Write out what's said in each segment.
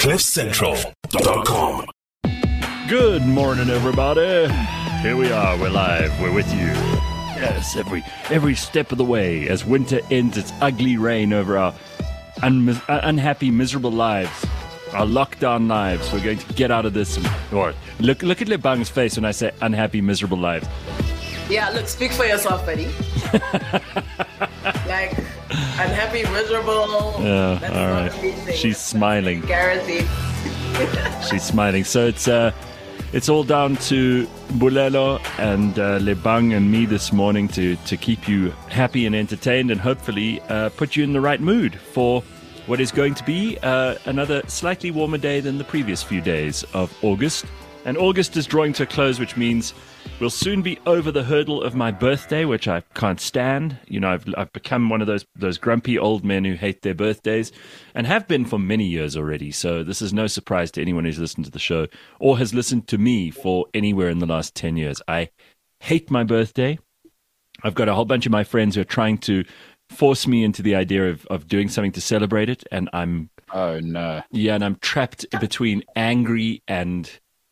CliffCentral.com. Good morning, everybody. Here we are. We're live. We're with you. Yes, every step of the way as winter ends its ugly reign over our unhappy, miserable lives, our lockdown lives. We're going to get out of this. Or look at Lebang's face when I say unhappy, miserable lives. Yeah, look, speak for yourself, buddy. Like, unhappy, miserable. Yeah, that's all not right. a big thing. She's smiling. Guaranteed. She's smiling. So it's all down to Bulelo and Lebang and me this morning to keep you happy and entertained and hopefully put you in the right mood for what is going to be another slightly warmer day than the previous few days of August. And August is drawing to a close, which means we'll soon be over the hurdle of my birthday, which I can't stand. You know, I've become one of those grumpy old men who hate their birthdays and have been for many years already. So this is no surprise to anyone who's listened to the show or has listened to me for anywhere in the last 10 years. I hate my birthday. I've got a whole bunch of my friends who are trying to force me into the idea of doing something to celebrate it. And I'm... Oh, no. Yeah, and I'm trapped between angry and...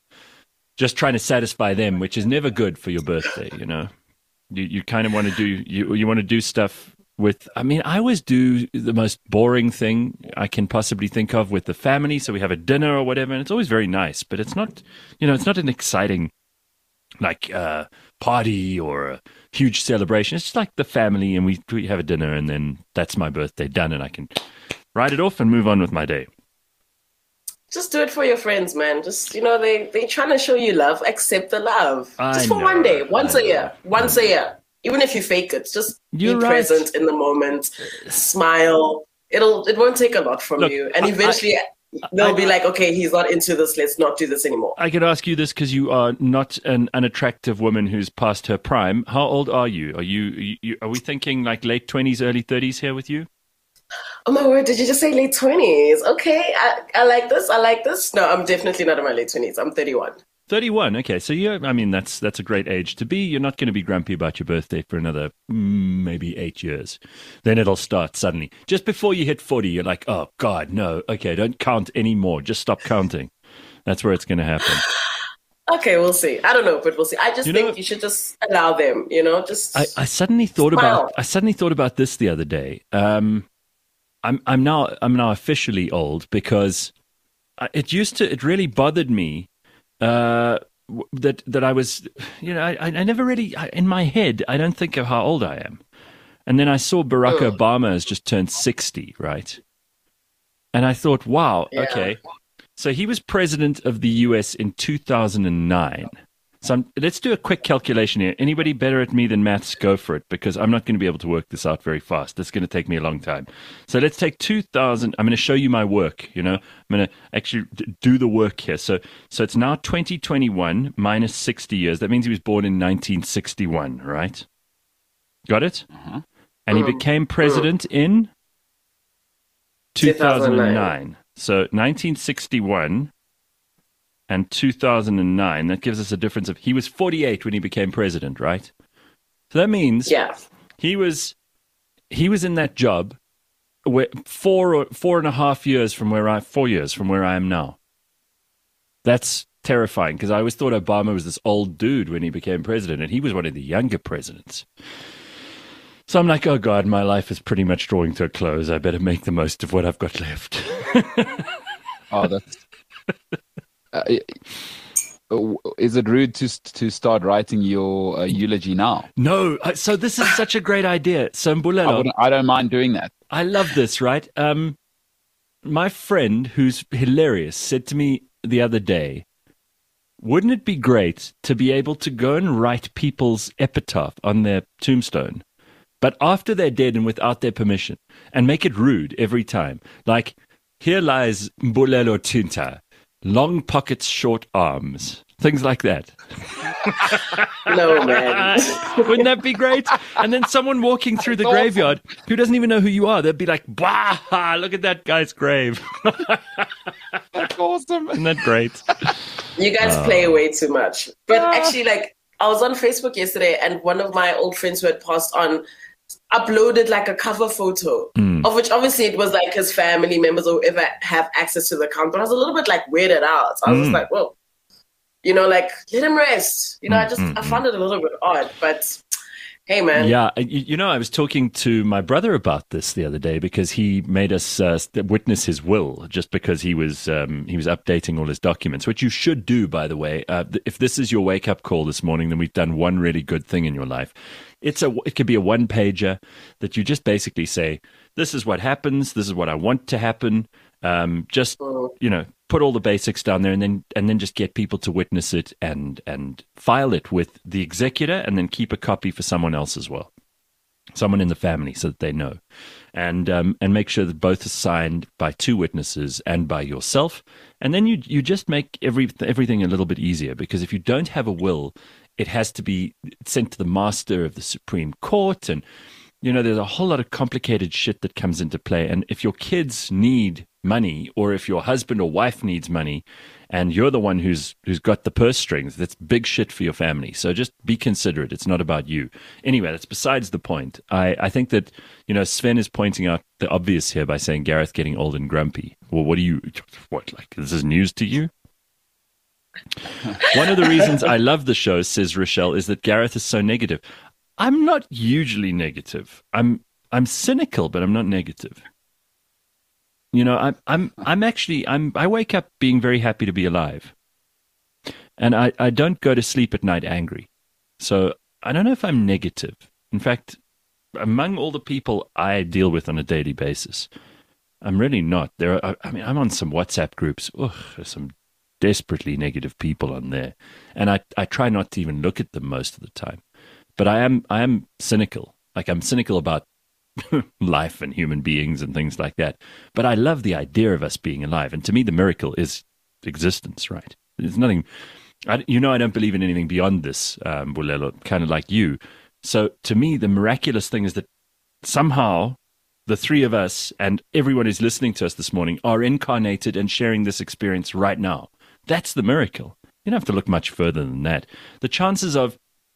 just trying to satisfy them, which is never good for your birthday, you know. You kind of want to do you want to do stuff with. I mean, I always do the most boring thing I can possibly think of with the family. So we have a dinner or whatever, and it's always very nice. But it's not, you know, it's not an exciting like party or a huge celebration. It's just like the family, and we have a dinner, and then that's my birthday done, and I can write it off and move on with my day. Just do it for your friends, man. Just, you know, they're trying to show you love. Accept the love. Just for one day, once a year. Even if you fake it, just be present in the moment. Smile. It won't take a lot from you. And eventually they'll be like, okay, he's not into this. Let's not do this anymore. I could ask you this because you are not an unattractive woman who's past her prime. How old are you? Are we thinking like late 20s, early 30s here with you? Oh my word, did you just say late 20s? Okay, I like this. No, I'm definitely not in my late 20s. I'm 31. 31, okay. So I mean, that's a great age to be. You're not going to be grumpy about your birthday for another maybe 8 years. Then it'll start suddenly. Just before you hit 40, you're like, oh God, no. Okay, don't count anymore. Just stop counting. That's where it's going to happen. Okay, we'll see. I don't know, but we'll see. I just think you should just allow them, you know, just I suddenly thought about this the other day. I'm now officially old because it really bothered me that I was, you know, I never really, in my head, I don't think of how old I am. And then I saw Barack Obama has just turned 60, right? And I thought, wow, okay. So he was president of the US in 2009. So let's do a quick calculation here. Anybody better at me than maths, go for it, because I'm not going to be able to work this out very fast. It's going to take me a long time. So let's take 2000. I'm going to show you my work, you know. I'm going to actually do the work here. So it's now 2021 minus 60 years. That means he was born in 1961, right? Got it? Uh-huh. And he became president in 2009. So 1961... and 2009, that gives us a difference of, he was 48 when he became president, right? So that means he was in that job where 4.5 years from where 4 years from where I am now. That's terrifying because I always thought Obama was this old dude when he became president, and he was one of the younger presidents. So I'm like, oh God, my life is pretty much drawing to a close. I better make the most of what I've got left. Oh, that's... is it rude to start writing your eulogy now? No. So this is such a great idea. So Mbulelo, I don't mind doing that. I love this, right? My friend, who's hilarious, said to me the other day, wouldn't it be great to be able to go and write people's epitaph on their tombstone, but after they're dead and without their permission, and make it rude every time? Like, here lies Mbulelo Tinta. Long pockets, short arms. Things like that. No, man. Wouldn't that be great? And then someone walking through the graveyard who doesn't even know who you are, they'd be like, bah, look at that guy's grave. That's awesome. Isn't that great? You guys play way too much. But actually, like, I was on Facebook yesterday, and one of my old friends who had passed on uploaded like a cover photo, of which obviously it was like his family members or whoever have access to the account. But I was a little bit like weirded out. I was just like, well, you know, like, let him rest. You know, I found it a little bit odd, but hey, man. Yeah, you know, I was talking to my brother about this the other day because he made us witness his will just because he was updating all his documents, which you should do, by the way. If this is your wake-up call this morning, then we've done one really good thing in your life. It could be a one-pager that you just basically say, this is what happens, this is what I want to happen. Put all the basics down there and then just get people to witness it and file it with the executor and then keep a copy for someone else as well, someone in the family, so that they know, and make sure that both are signed by two witnesses and by yourself. And then you just make everything a little bit easier, because if you don't have a will, it has to be sent to the master of the Supreme Court, and you know, there's a whole lot of complicated shit that comes into play. And if your kids need money, or if your husband or wife needs money, and you're the one who's got the purse strings, that's big shit for your family. So just be considerate. It's not about you. Anyway, that's besides the point. I think that, you know, Sven is pointing out the obvious here by saying Gareth getting old and grumpy. Well, like, this is news to you? One of the reasons I love the show, says Rochelle, is that Gareth is so negative. I'm not usually negative. I'm cynical, but I'm not negative. You know, I wake up being very happy to be alive. And I don't go to sleep at night angry. So I don't know if I'm negative. In fact, among all the people I deal with on a daily basis, I'm really not. I'm on some WhatsApp groups. There's some desperately negative people on there. And I try not to even look at them most of the time. But I am cynical. Like, I'm cynical about life and human beings and things like that. But I love the idea of us being alive. And to me, the miracle is existence, right? There's nothing, I don't believe in anything beyond this, Bulelo, kind of like you. So to me, the miraculous thing is that somehow the three of us and everyone who's listening to us this morning are incarnated and sharing this experience right now. That's the miracle. You don't have to look much further than that. The chances of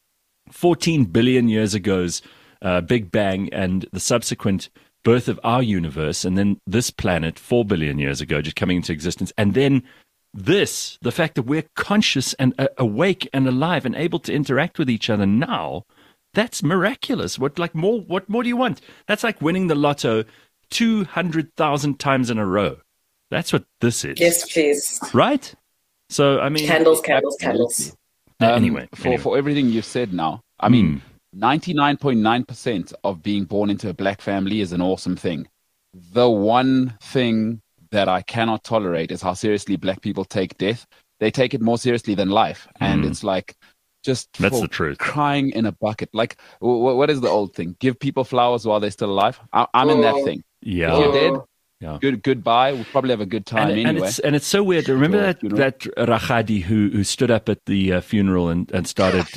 14 billion years ago's Big Bang and the subsequent birth of our universe, and then this planet 4 billion years ago just coming into existence, and then the fact that we're conscious and awake and alive and able to interact with each other now, that's miraculous. What more do you want? That's like winning the lotto 200,000 times in a row. That's what this is. Yes, please. Right? So, I mean... Candles. Anyway. For everything you've said now, I mean, 99.9% of being born into a black family is an awesome thing. The one thing that I cannot tolerate is how seriously black people take death. They take it more seriously than life. And it's like, that's the truth. Crying in a bucket. Like, what is the old thing? Give people flowers while they're still alive. I'm in that thing. Yeah. If you're dead, goodbye. We'll probably have a good time anyway. And it's so weird. Remember that Rakhadi who stood up at the funeral and started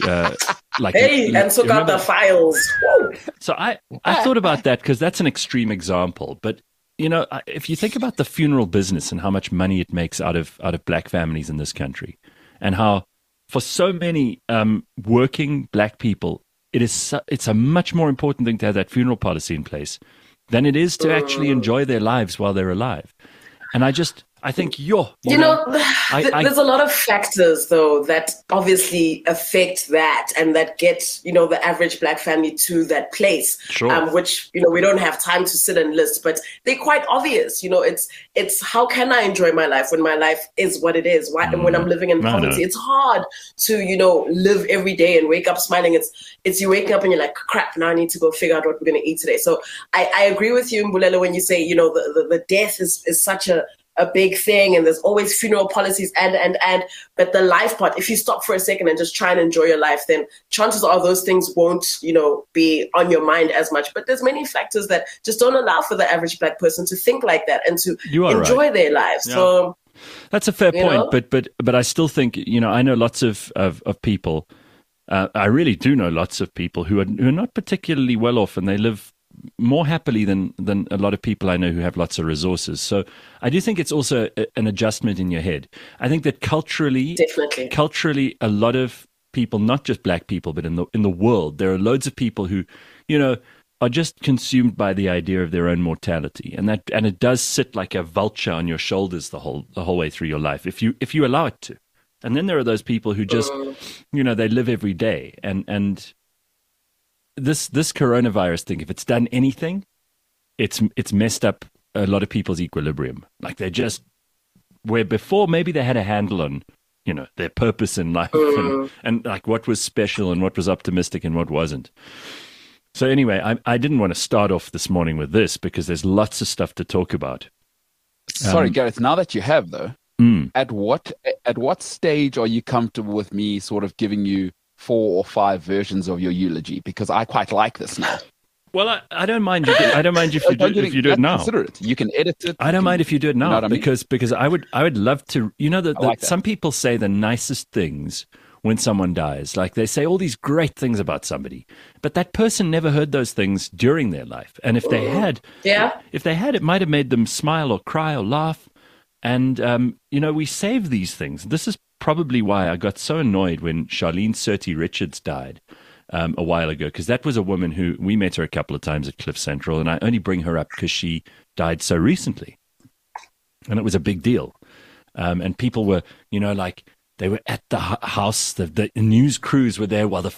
and took out the files. So I thought about that because that's an extreme example. But you know, if you think about the funeral business and how much money it makes out of black families in this country, and how for so many working black people, it's a much more important thing to have that funeral policy in place than it is to actually enjoy their lives while they're alive. And I think there's a lot of factors though that obviously affect that and that get, you know, the average black family to that place, which, you know, we don't have time to sit and list, but they're quite obvious. You know, it's how can I enjoy my life when my life is what it is? And when I'm living in poverty, it's hard to, you know, live every day and wake up smiling. It's you waking up and you're like, crap, now I need to go figure out what we're going to eat today. So I agree with you, Mbulelo, when you say, you know, the death is such a big thing, and there's always funeral policies but the life part, if you stop for a second and just try and enjoy your life, then chances are those things won't, you know, be on your mind as much. But there's many factors that just don't allow for the average black person to think like that and to enjoy their lives. Yeah. So that's a fair point, but I still think, you know, I know lots of people. I really do know lots of people who are not particularly well off, and they live more happily than a lot of people I know who have lots of resources. So I do think it's also an adjustment in your head. I think that culturally, a lot of people, not just black people, but in the world, there are loads of people who, you know, are just consumed by the idea of their own mortality, and it does sit like a vulture on your shoulders the whole way through your life if you allow it to. And then there are those people who just, they live every day, and this coronavirus thing, if it's done anything, it's messed up a lot of people's equilibrium. Like they just, where before maybe they had a handle on, their purpose in life and like what was special and what was optimistic and what wasn't. So anyway, I didn't want to start off this morning with this because there's lots of stuff to talk about. Sorry, Gareth, now that you have though, at what stage are you comfortable with me sort of giving you 4 or 5 versions of your eulogy? Because I quite like this now. Well, I don't mind. I don't mind if you do it now. Consider it. You can edit it. I don't mind if you do it now, because I would love to. Like some people say the nicest things when someone dies. Like they say all these great things about somebody, but that person never heard those things during their life. And if they had, it might have made them smile or cry or laugh. And we save these things. This is probably why I got so annoyed when Charlene Surtee Richards died. A while ago, because that was a woman who we met her a couple of times at Cliff Central, and I only bring her up because she died so recently, and it was a big deal. And people were, they were at the house. The news crews were there while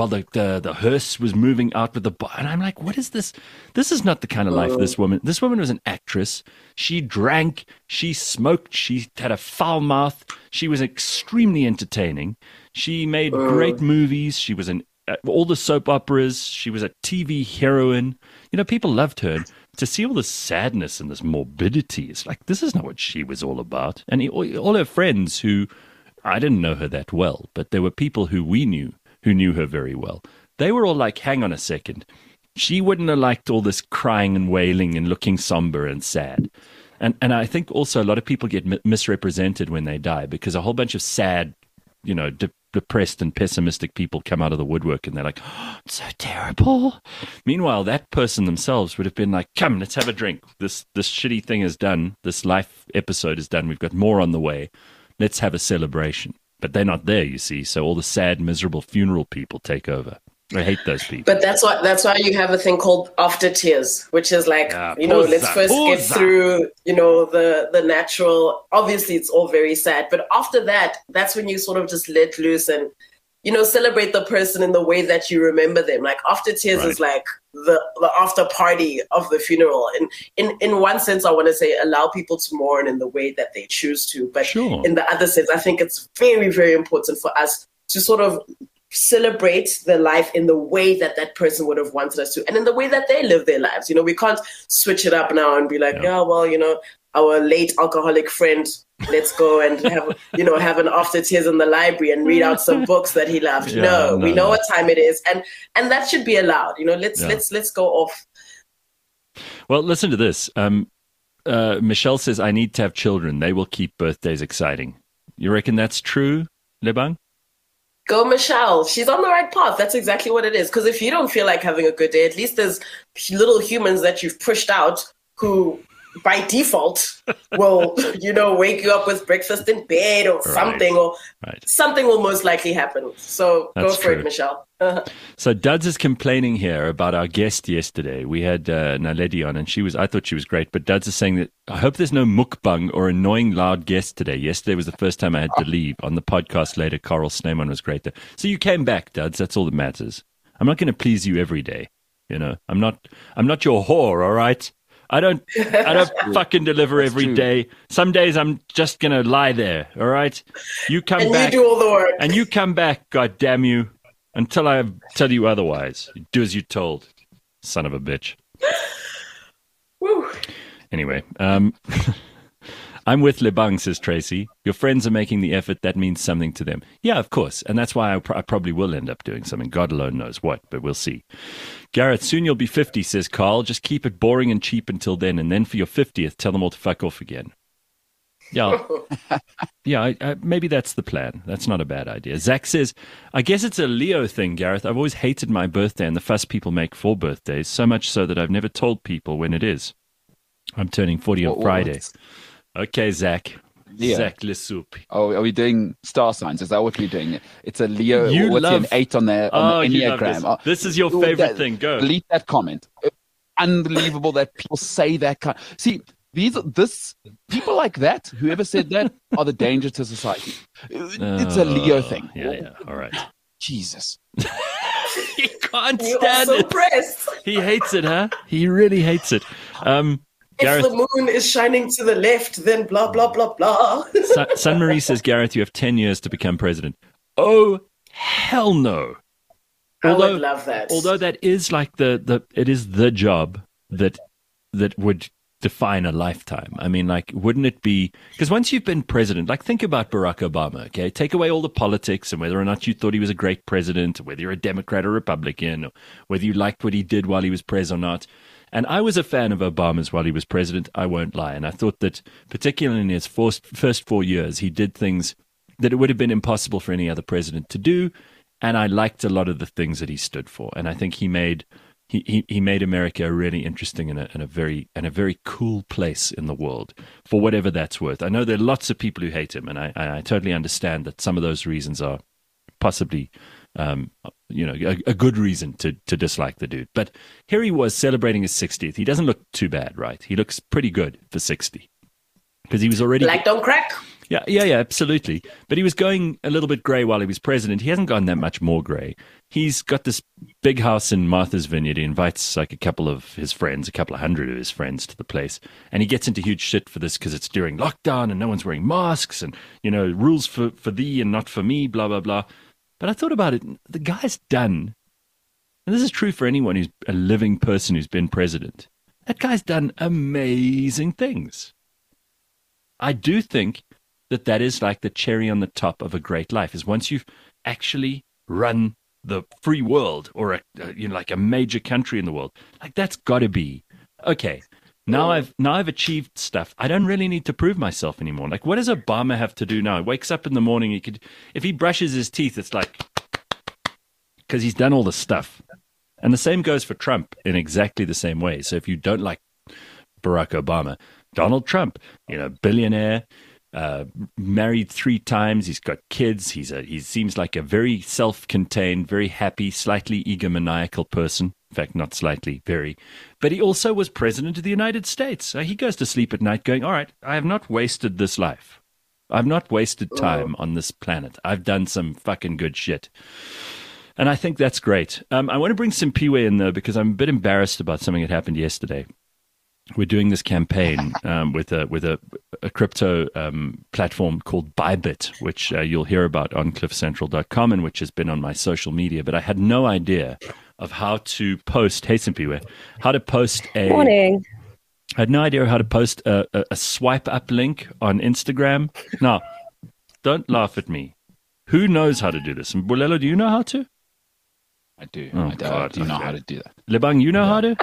the hearse was moving out with the bar. And I'm like, what is this? This is not the kind of life this woman. This woman was an actress. She drank. She smoked. She had a foul mouth. She was extremely entertaining. She made great movies. She was all the soap operas. She was a TV heroine. People loved her. To see all this sadness and this morbidity, it's like, this is not what she was all about. And all her friends who, I didn't know her that well, but there were people who we knew, who knew her very well. They were all like, hang on a second. She wouldn't have liked all this crying and wailing and looking somber and sad. And I think also a lot of people get misrepresented when they die, because a whole bunch of sad, depressed and pessimistic people come out of the woodwork and they're like, oh, it's so terrible. Meanwhile, that person themselves would have been like, come, let's have a drink. This shitty thing is done. This life episode is done. We've got more on the way. Let's have a celebration. But they're not there, you see. So all the sad, miserable funeral people take over. I hate those people. But that's why you have a thing called after tears, which is like, let's first get through, the natural. Obviously, it's all very sad. But after that, that's when you sort of just let loose and, celebrate the person in the way that you remember them. Like after tears is like the after party of the funeral. And in one sense, I want to say allow people to mourn in the way that they choose to. But in the other sense, I think it's very, very important for us to sort of celebrate their life in the way that person would have wanted us to, and in the way that they live their lives. We can't switch it up now and be like, our late alcoholic friend, let's go and have an after tears in the library and read out some books that he loved. We know what time it is, and that should be allowed. Let's go off. Well, listen to this. Michelle says, I need to have children. They will keep birthdays exciting. You reckon that's true, Lebang? Go, Michelle. She's on the right path. That's exactly what it is. Because if you don't feel like having a good day, at least there's little humans that you've pushed out who, by default, will, wake you up with breakfast in bed or something, or something will most likely happen. So go for it, Michelle. So Duds is complaining here about our guest yesterday. We had Naledi on, and I thought she was great. But Duds is saying that, I hope there's no mukbang or annoying loud guest today. Yesterday was the first time I had to leave. On the podcast later, Carl Sneeman was great there. So you came back, Duds. That's all that matters. I'm not going to please you every day. I'm not your whore, all right? I don't fucking deliver every day. Some days I'm just going to lie there, all right? You come back. And you do all the work. And you come back, God damn you, until I tell you otherwise. You do as you're told, son of a bitch. Woo. Anyway, I'm with Lebang, says Tracy. Your friends are making the effort. That means something to them. Yeah, of course. And that's why I probably will end up doing something. God alone knows what, but we'll see. Gareth, soon you'll be 50, says Carl. Just keep it boring and cheap until then. And then for your 50th, tell them all to fuck off again. Yeah, maybe that's the plan. That's not a bad idea. Zach says, I guess it's a Leo thing, Gareth. I've always hated my birthday and the fuss people make for birthdays, so much so that I've never told people when it is. I'm turning 40 on Friday. Okay, Zach. Leo. Zach Lesoup. Oh, are we doing star signs? Is that what we're doing? It's a Leo. What's an 8 on the Enneagram? This is your favorite thing. Go. Delete that comment. Unbelievable that people say that kind. See, people like that, whoever said that, are the danger to society. It's a Leo thing. Yeah. All right. Jesus. He can't You stand are so it. pressed. He hates it, huh? He really hates it. Gareth, if the moon is shining to the left, then blah, blah, blah, blah. Sun Marie says, Gareth, you have 10 years to become president. Oh, hell no. I would love that. Although that is like it is the job that would define a lifetime. I mean, like, wouldn't it be, because once you've been president, like, think about Barack Obama, okay? Take away all the politics and whether or not you thought he was a great president, or whether you're a Democrat or Republican, or whether you liked what he did while he was president or not. And I was a fan of Obama's while he was president, I won't lie. And I thought that, particularly in his first 4 years, he did things that it would have been impossible for any other president to do. And I liked a lot of the things that he stood for. And I think he made America really interesting and a very cool place in the world, for whatever that's worth. I know there are lots of people who hate him, and I totally understand that some of those reasons are possibly a good reason to dislike the dude. But here he was celebrating his 60th. He doesn't look too bad, right? He looks pretty good for 60, because he was already black don't crack. Yeah, absolutely. But he was going a little bit grey while he was president. He hasn't gone that much more grey. He's got this big house in Martha's Vineyard. He invites like a couple of his friends, a couple of hundred of his friends to the place. And he gets into huge shit for this because it's during lockdown and no one's wearing masks and, rules for thee and not for me, blah, blah, blah. But I thought about it. The guy's done, and this is true for anyone who's a living person who's been president, that guy's done amazing things. I do think that is like the cherry on the top of a great life, is once you've actually run the free world, or like a major country in the world. Like, that's got to be okay. Now I've achieved stuff. I don't really need to prove myself anymore. Like, what does Obama have to do now? He wakes up in the morning. If he brushes his teeth, it's like, because he's done all the stuff. And the same goes for Trump in exactly the same way. So if you don't like Barack Obama, Donald Trump, billionaire, married 3 times. He's got kids. He seems like a very self-contained, very happy, slightly egomaniacal person. In fact, not slightly, very. But he also was president of the United States. So he goes to sleep at night going, all right, I have not wasted this life. I've not wasted time on this planet. I've done some fucking good shit. And I think that's great. I want to bring Simpiwe in, though, because I'm a bit embarrassed about something that happened yesterday. We're doing this campaign with a crypto platform called Bybit, which you'll hear about on cliffcentral.com and which has been on my social media. But I had no idea of how to post. Hey, Simpiwe, how to post a. Morning. I had no idea how to post a swipe up link on Instagram. Now, don't laugh at me. Who knows how to do this? Bulelo, do you know how to? I do. Oh, I do know how to do that. Lebang, you know how to?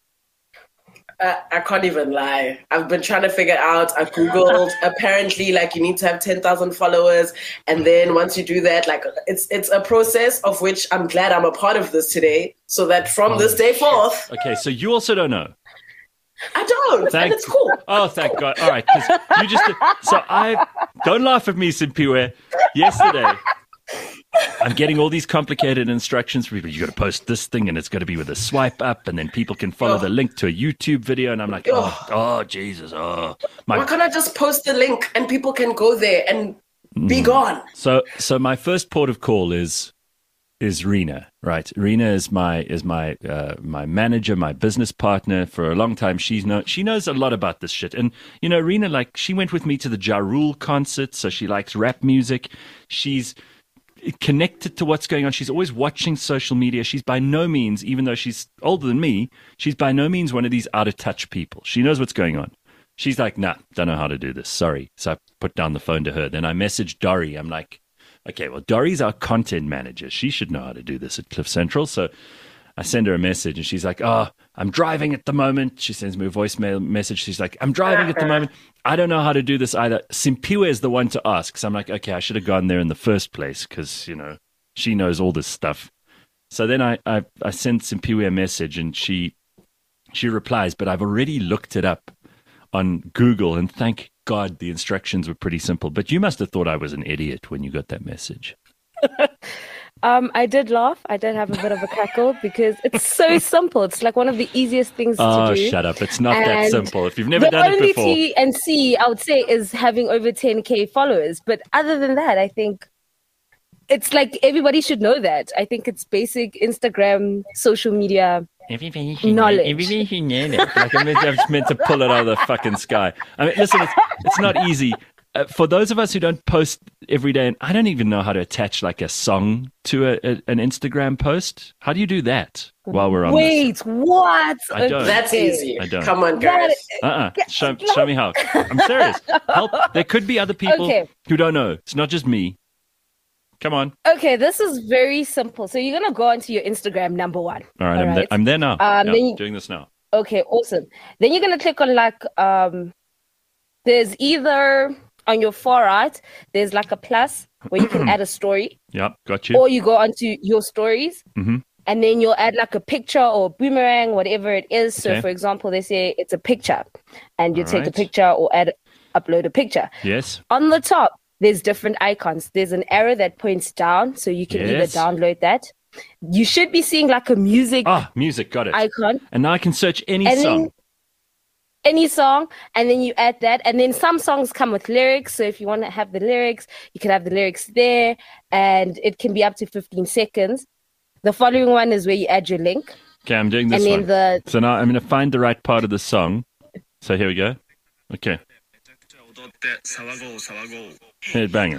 I can't even lie. I've been trying to figure out. I Googled. Apparently, like, you need to have 10,000 followers. And then once you do that, like, it's a process of which I'm glad I'm a part of this today. So that from this day forth. Okay, so you also don't know. I don't. And it's cool. Oh, thank God. All right. You just, don't laugh at me, Simpiwe. Yesterday, I'm getting all these complicated instructions for people. You got to post this thing, and it's got to be with a swipe up, and then people can follow the link to a YouTube video. And I'm like, oh, Jesus, oh. Why can't I just post the link and people can go there and be gone? So my first port of call is Rena, right? Rena is my manager, my business partner for a long time. She knows a lot about this shit. And Rena, like, she went with me to the Ja Rule concert, so she likes rap music. She's connected to what's going on. She's always watching social media. She's by no means, even though she's older than me, she's by no means one of these out of touch people. She knows what's going on. She's like, nah, don't know how to do this. Sorry. So I put down the phone to her. Then I messaged Dory. I'm like, okay, well, Dory's our content manager. She should know how to do this at Cliff Central. So I send her a message, and she's like, oh, I'm driving at the moment. She sends me a voicemail message. She's like, I'm driving at the moment. I don't know how to do this either. Simpiwe is the one to ask. So I'm like, okay, I should have gone there in the first place because, she knows all this stuff. So then I sent Simpiwe a message, and she replies, but I've already looked it up on Google, and thank God, the instructions were pretty simple. But you must have thought I was an idiot when you got that message. I did laugh. I did have a bit of a cackle because it's so simple. It's like one of the easiest things to do. Oh, shut up. It's not that simple. If you've never done it before. The only T and C, I would say, is having over 10K followers. But other than that, I think it's like everybody should know that. I think it's basic Instagram, social media knowledge. Everybody should know that. Like I'm just meant to pull it out of the fucking sky. I mean, listen, it's not easy. For those of us who don't post every day, and I don't even know how to attach like a song to an Instagram post. How do you do that while we're on Wait, this? what? I don't. That's easy. I don't. Come on, guys. Show me how. I'm serious. Help. There could be other people who don't know. It's not just me. Come on. Okay, this is very simple. So you're going to go onto your Instagram, number one. All right, I'm there now. Doing this now. Okay, awesome. Then you're going to click on like, there's either on your far right, there's like a plus where you can add a story. Yep, got you. Or you go onto your stories. Mm-hmm. And then you'll add like a picture or boomerang, whatever it is. So, for example, they say it's a picture. And you take a picture or upload a picture. Yes. On the top, there's different icons. There's an arrow that points down. So you can either download that. You should be seeing like a music. Music, got it. Icon. And now I can search any song. Any song, and then you add that, and then some songs come with lyrics. So if you want to have the lyrics, you can have the lyrics there, and it can be up to 15 seconds. The following one is where you add your link. Okay, I'm doing this one. So now I'm going to find the right part of the song. So here we go. Okay. Headbanger.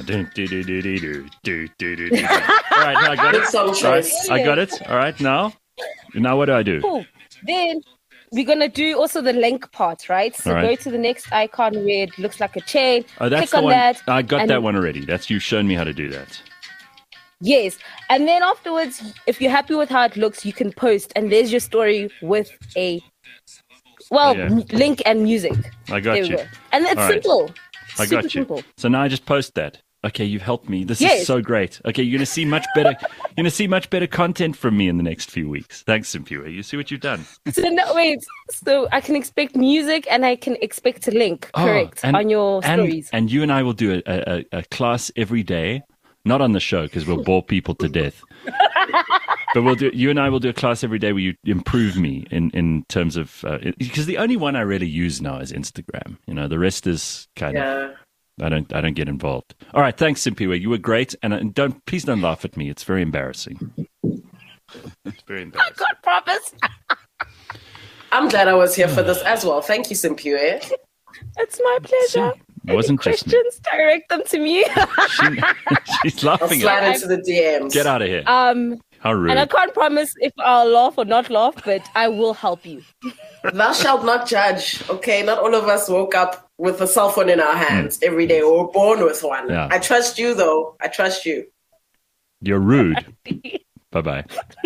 All right, now I got it. All right, I got it. All right, now what do I do? Cool. Then we're going to do also the link part, right? So go to the next icon where it looks like a chain. Oh, that's click on one. that. I got that one already. You've shown me how to do that. Yes. And then afterwards, if you're happy with how it looks, you can post. And there's your story with a, link and music. I got you. Go. And it's simple. I got you. Simple. So now I just post that. Okay, you've helped me. This is so great. Okay, you're going to see much better. You're going to see much better content from me in the next few weeks. Thanks, Simpiwe. You see what you've done. So I can expect music and I can expect a link, on your stories. And you and I will do a class every day, not on the show because we'll bore people to death. But you and I will do a class every day where you improve me in terms of because the only one I really use now is Instagram. You know, the rest is kind of. I don't get involved. All right, thanks, Simpiwe. You were great, and please don't laugh at me. It's very embarrassing. It's very embarrassing. I got promise. I'm glad I was here for this as well. Thank you, Simpiwe. It's my pleasure. It wasn't Any just questions, direct them to me. She's laughing. I'll slide into the DMs. Get out of here. How rude. And I can't promise if I'll laugh or not laugh, but I will help you. Thou shalt not judge, okay? Not all of us woke up with a cell phone in our hands every day. We were born with one. Yeah. I trust you, though. I trust you. You're rude. Bye-bye.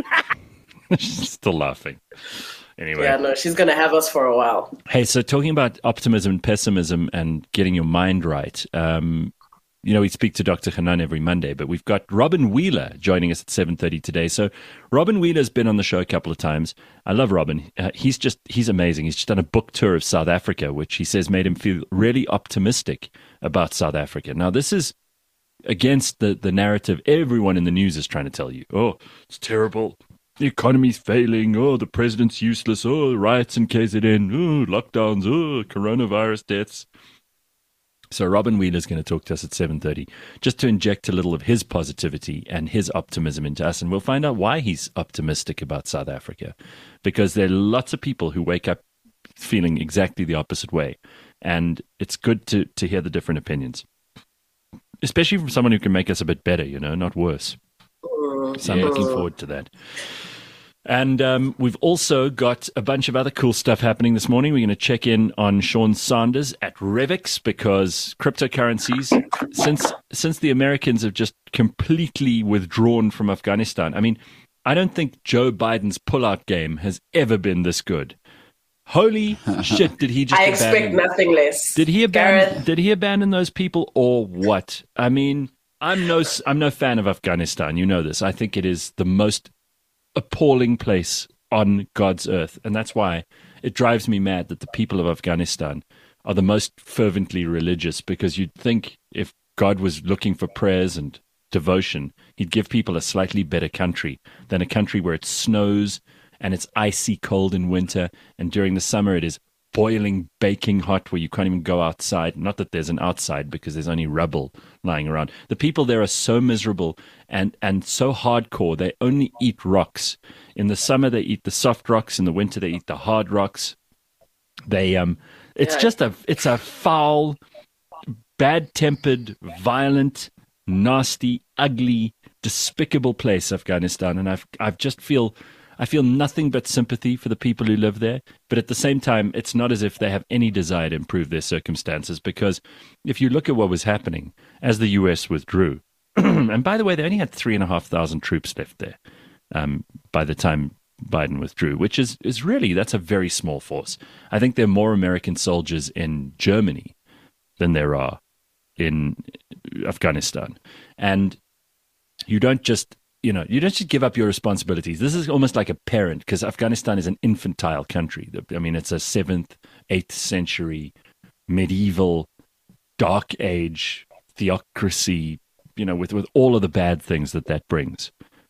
She's still laughing. Anyway. Yeah, no, she's going to have us for a while. Hey, so talking about optimism and pessimism and getting your mind right, we speak to Dr. Hanan every Monday, but we've got Robin Wheeler joining us at 7:30 today. So Robin Wheeler's been on the show a couple of times. I love Robin. He's amazing. He's just done a book tour of South Africa, which he says made him feel really optimistic about South Africa. Now, this is against the narrative everyone in the news is trying to tell you. Oh, it's terrible. The economy's failing. Oh, the president's useless. Oh, riots in KZN. Oh, lockdowns. Oh, coronavirus deaths. So Robin Wheeler's going to talk to us at 7:30 just to inject a little of his positivity and his optimism into us. And we'll find out why he's optimistic about South Africa, because there are lots of people who wake up feeling exactly the opposite way. And it's good to hear the different opinions, especially from someone who can make us a bit better, not worse. So I'm looking forward to that. And we've also got a bunch of other cool stuff happening this morning. We're going to check in on Sean Sanders at Revix, because cryptocurrencies, since the Americans have just completely withdrawn from Afghanistan. I mean, I don't think Joe Biden's pullout game has ever been this good. Holy shit, did he just I expect nothing less. Did he abandon those people or what? I mean, I'm no fan of Afghanistan. You know this. I think it is the most appalling place on God's earth. And that's why it drives me mad that the people of Afghanistan are the most fervently religious, because you'd think if God was looking for prayers and devotion, he'd give people a slightly better country than a country where it snows and it's icy cold in winter, and during the summer it is boiling, baking hot where you can't even go outside. Not that there's an outside, because there's only rubble lying around. The people there are so miserable and so hardcore. They only eat rocks. In the summer they eat the soft rocks, in the winter they eat the hard rocks. It's a foul, bad-tempered, violent, nasty, ugly, despicable place, Afghanistan, and I feel nothing but sympathy for the people who live there, but at the same time, it's not as if they have any desire to improve their circumstances, because if you look at what was happening as the U.S. withdrew, and by the way, they only had 3,500 troops left there by the time Biden withdrew, which is really, that's a very small force. I think there are more American soldiers in Germany than there are in Afghanistan. And you don't just give up your responsibilities. This is almost like a parent, because Afghanistan is an infantile country. I mean, it's a 7th, 8th century medieval dark age theocracy, with all of the bad things that brings.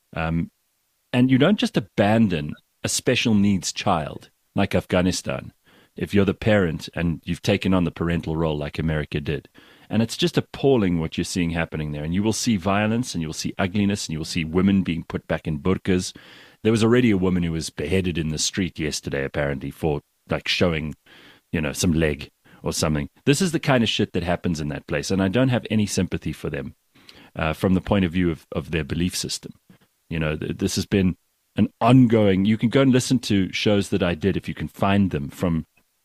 And you don't just abandon a special needs child like Afghanistan if you're the parent and you've taken on the parental role like America did. And it's just appalling what you're seeing happening there. And you will see violence, and you will see ugliness, and you will see women being put back in burqas. There was already a woman who was beheaded in the street yesterday, apparently, for showing, some leg or something. This is the kind of shit that happens in that place. And I don't have any sympathy for them from the point of view of their belief system. This has been an ongoing, you can go and listen to shows that I did, if you can find them, from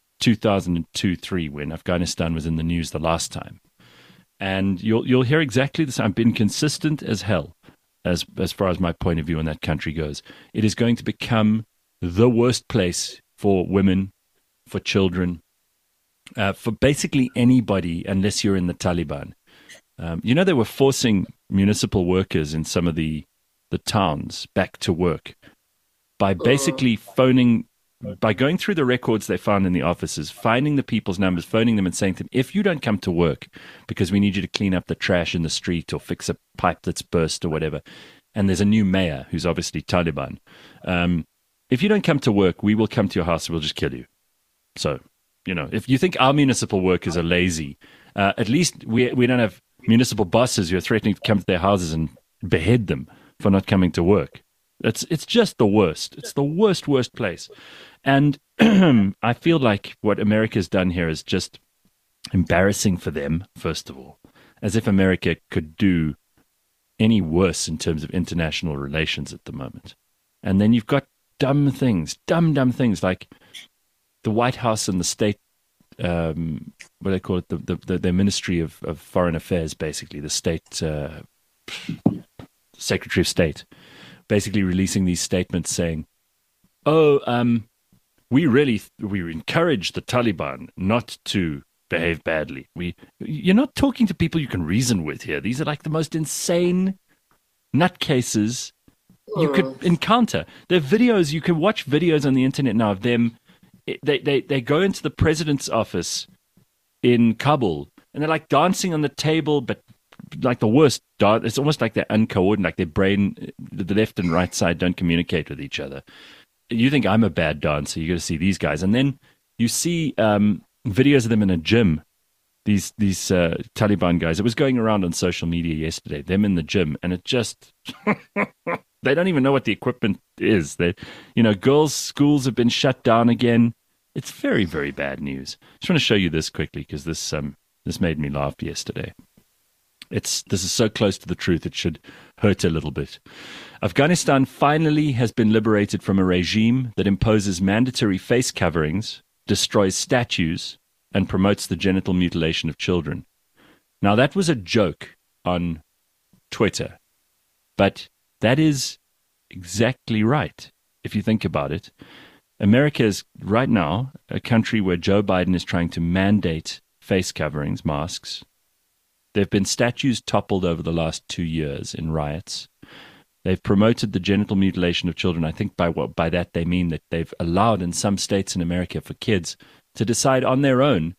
2002-3, when Afghanistan was in the news the last time. And you'll hear exactly this. I've been consistent as hell as far as my point of view on that country goes. It is going to become the worst place for women, for children, for basically anybody, unless you're in the Taliban. They were forcing municipal workers in some of the towns back to work by basically by going through the records they found in the offices, finding the people's numbers, phoning them and saying to them, if you don't come to work because we need you to clean up the trash in the street or fix a pipe that's burst or whatever, and there's a new mayor who's obviously Taliban, if you don't come to work, we will come to your house and we'll just kill you. So, if you think our municipal workers are lazy, at least we don't have municipal bosses who are threatening to come to their houses and behead them for not coming to work. It's just the worst. It's the worst place. And I feel like what America's done here is just embarrassing for them, first of all, as if America could do any worse in terms of international relations at the moment. And then you've got dumb things like the White House and the state, what do they call it, the Ministry of Foreign Affairs, basically, the state Secretary of State, basically releasing these statements saying, we encourage the Taliban not to behave badly. You're not talking to people you can reason with here. These are like the most insane nutcases you could encounter. There are videos, you can watch videos on the internet now of them. They go into the president's office in Kabul and they're like dancing on the table, but like the worst dance. It's almost like they're uncoordinated, like their brain, the left and right side don't communicate with each other. You think I'm a bad dancer, you got to see these guys. And then you see videos of them in a gym, these Taliban guys. It was going around on social media yesterday, them in the gym, and it just, they don't even know what the equipment is. Girls' schools have been shut down again. It's very, very bad news. I just want to show you this quickly because this made me laugh yesterday. This is so close to the truth, it should hurt a little bit. Afghanistan finally has been liberated from a regime that imposes mandatory face coverings, destroys statues, and promotes the genital mutilation of children. Now, that was a joke on Twitter, but that is exactly right, if you think about it. America is right now a country where Joe Biden is trying to mandate face coverings, masks. There have been statues toppled over the last 2 years in riots. They've promoted the genital mutilation of children. I think by that they mean that they've allowed in some states in America for kids to decide on their own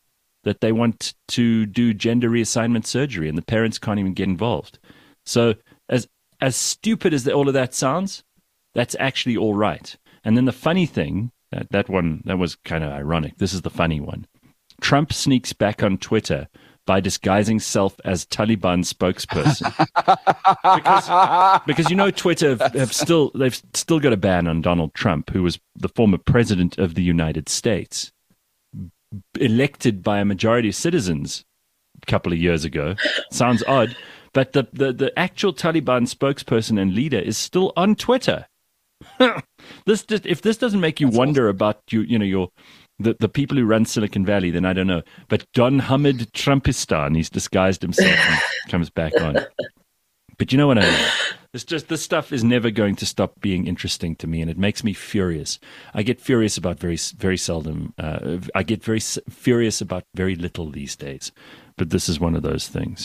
that they want to do gender reassignment surgery, and the parents can't even get involved. So as stupid as all of that sounds, that's actually all right. And then the funny thing, that was kind of ironic. This is the funny one. Trump sneaks back on Twitter by disguising self as Taliban spokesperson. because Twitter they've still got a ban on Donald Trump, who was the former president of the United States, elected by a majority of citizens a couple of years ago. Sounds odd, but the actual Taliban spokesperson and leader is still on Twitter. If this doesn't make you wonder about the people who run Silicon Valley, then I don't know. But Don Hamid Trumpistan, he's disguised himself and comes back on. But you know what I mean? This stuff is never going to stop being interesting to me, and it makes me furious. I get furious about very, very seldom. I get very furious about very little these days. But this is one of those things.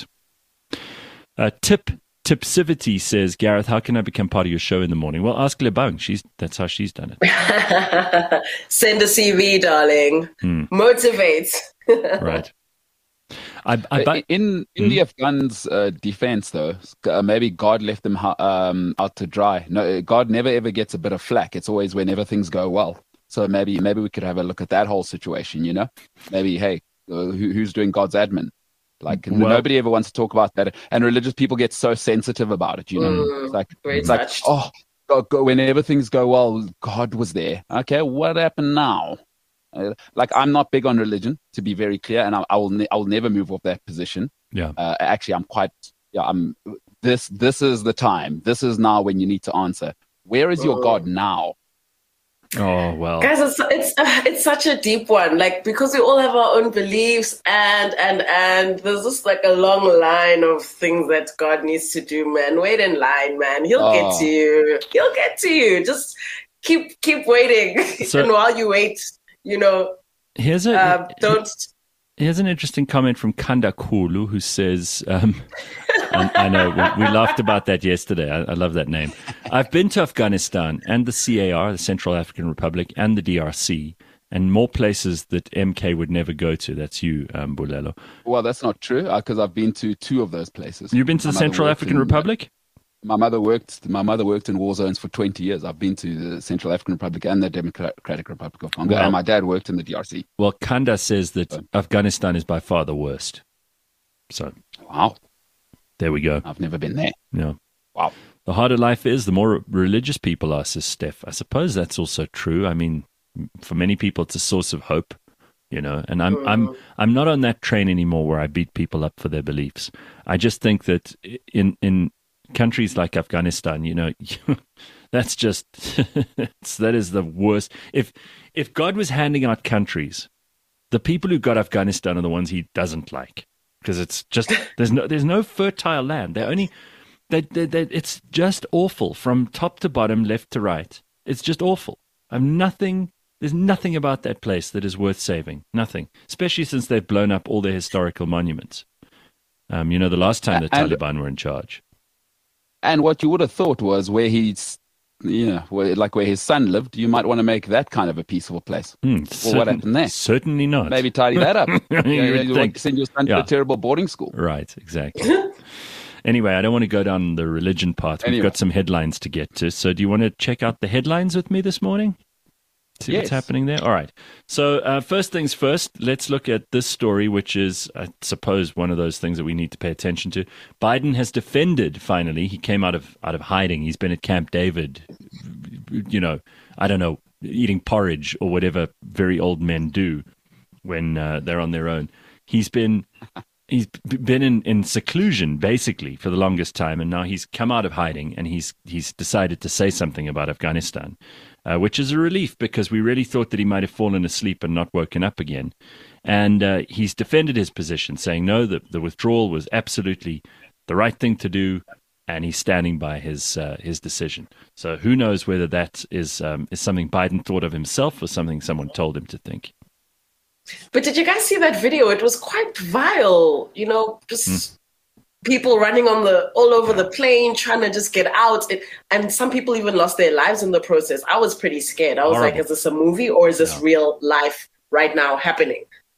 Tipsivity says, Gareth, how can I become part of your show in the morning? Well, ask Lebang. That's how she's done it. Send a CV, darling. Motivate. Right. In the Afghans' defense, though, maybe God left them out to dry. No, God never ever gets a bit of flack. It's always whenever things go well. So maybe we could have a look at that whole situation. Maybe hey, who's doing God's admin? Like nobody ever wants to talk about that, and religious people get so sensitive about it. It's like oh, God, whenever things go well, God was there. Okay, what happened now? Like I'm not big on religion, to be very clear, and I'll never move off that position. Yeah. Actually, I'm quite. Yeah, I'm. This is the time. This is now when you need to answer. Where is your God now? Oh, well. Guys, it's such a deep one. Like, because we all have our own beliefs and there's just like a long line of things that God needs to do, man. Wait in line, man. He'll get to you. He'll get to you. Just keep waiting. So, and while you wait, here's an interesting comment from Kanda Kulu, who says, I know, we laughed about that yesterday. I love that name. I've been to Afghanistan and the CAR, the Central African Republic, and the DRC, and more places that MK would never go to. That's you, Bulelo. Well, that's not true, because I've been to 2 of those places. You've been to the Central African Republic? My mother worked in war zones for 20 years. I've been to the Central African Republic and the Democratic Republic of Congo, and my dad worked in the DRC. Well, Kanda says that Afghanistan is by far the worst. So, wow. There we go. I've never been there. Yeah. Wow. The harder life is, the more religious people are, says Steph. I suppose that's also true. I mean, for many people, it's a source of hope, and I'm not on that train anymore where I beat people up for their beliefs. I just think that in countries like Afghanistan, that's just, that is the worst. If God was handing out countries, the people who got Afghanistan are the ones he doesn't like. Because it's just there's no fertile land. It's just awful from top to bottom, left to right. It's just awful. There's nothing about that place that is worth saving. Nothing, especially since they've blown up all their historical monuments. The last time the Taliban were in charge. And what you would have thought was where where his son lived, you might want to make that kind of a peaceful place. Well, what happened there? Certainly not. Maybe tidy that up. You want to send your son to a terrible boarding school. Right, exactly. Anyway, I don't want to go down the religion path. We've got some headlines to get to. So do you want to check out the headlines with me this morning? See what's happening there? All right. So first things first, let's look at this story, which is, I suppose, one of those things that we need to pay attention to. Biden has defended, finally. He came out of hiding. He's been at Camp David, I don't know, eating porridge or whatever very old men do when they're on their own. He's been in seclusion, basically, for the longest time, and now he's come out of hiding, and he's decided to say something about Afghanistan. Which is a relief because we really thought that he might have fallen asleep and not woken up again. And he's defended his position, saying, no, the withdrawal was absolutely the right thing to do, and he's standing by his decision. So who knows whether that is something Biden thought of himself or something someone told him to think. But did you guys see that video? It was quite vile, people running all over the plane, trying to just get out. And some people even lost their lives in the process. I was pretty scared. I was like, is this a movie or is this real life right now happening?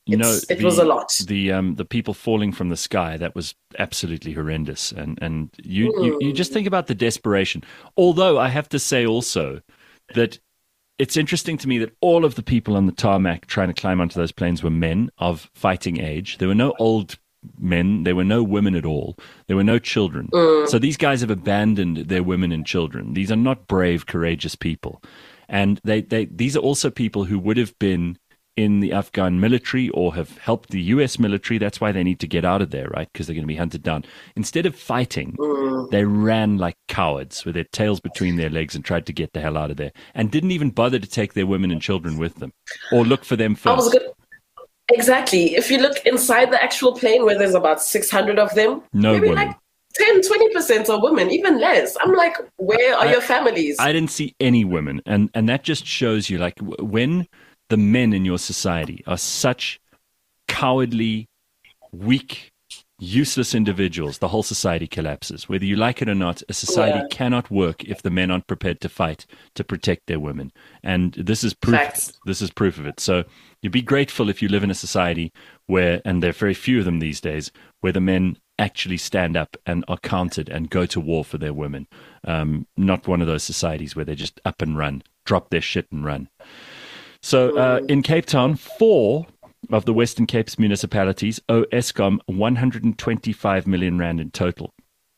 it was a lot. The people falling from the sky, that was absolutely horrendous. And you just think about the desperation. Although I have to say also that it's interesting to me that all of the people on the tarmac trying to climb onto those planes were men of fighting age. There were no old men. There were no women at all. There were no children. So these guys have abandoned their women and children. These are not brave, courageous people. And these are also people who would have been in the Afghan military or have helped the US military. That's why they need to get out of there, right? Because they're going to be hunted down. Instead of fighting, they ran like cowards with their tails between their legs and tried to get the hell out of there and didn't even bother to take their women and children with them or look for them first. Exactly. If you look inside the actual plane where there's about 600 of them, maybe women. Like 10, 20% are women, even less. I'm like, where are your families? I didn't see any women. And that just shows you, like, when the men in your society are such cowardly, weak, useless individuals, the whole society collapses. Whether you like it or not, a society cannot work if the men aren't prepared to fight to protect their women. And this is proof. Facts. This is proof of it. So you'd be grateful if you live in a society where, and there are very few of them these days, where the men actually stand up and are counted and go to war for their women. Not one of those societies where they just up and run, drop their shit and run. So in Cape Town, 4 of the Western Cape's municipalities owe Eskom 125 million rand in total.